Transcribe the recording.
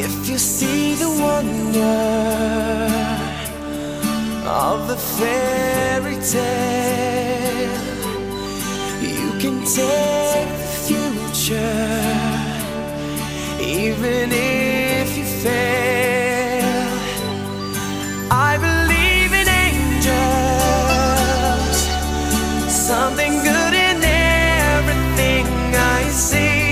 If you see the wonder of the fairy tale, you can take the future, even if